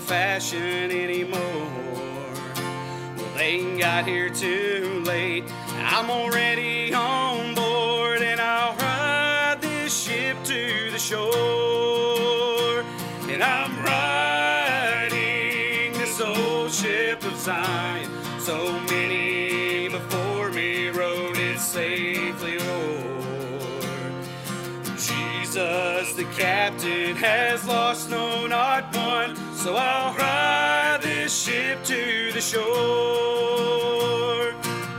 fashion anymore. Well, they got here too late. I'm already on board, and I'll ride this ship to the shore. And I'm riding this old ship of Zion. So many before me rode it safely o'er. Jesus, the captain, has lost no, not one. So I'll ride this ship to the shore.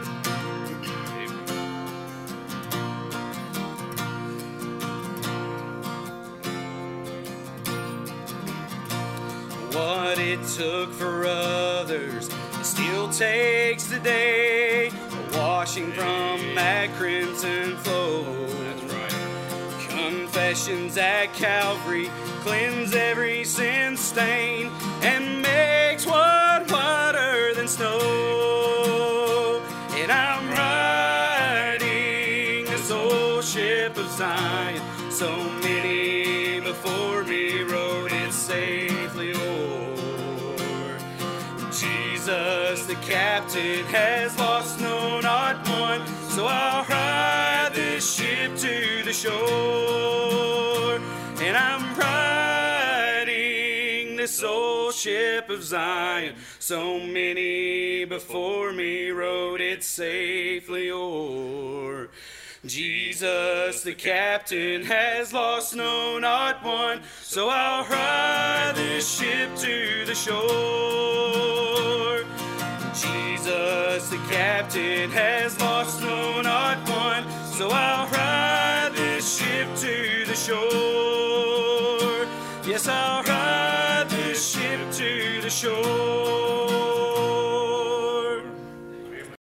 What it took for others, it still takes today. A washing from that crimson flow. That's right. Confessions at Calvary cleanse every sin stain and makes what whiter than snow. And I'm riding this old ship of Zion. So many before me rode it safely o'er. Jesus, the captain, has lost no, not one. So I'll ride this ship to the shore. And I'm riding this old ship of Zion. So many before me rode it safely o'er. Jesus, the captain, has lost no, not one. So I'll ride this ship to the shore. Jesus, the captain, has lost no, not one. So I'll ride this ship to the shore. Yes, I'll ride this ship to the shore.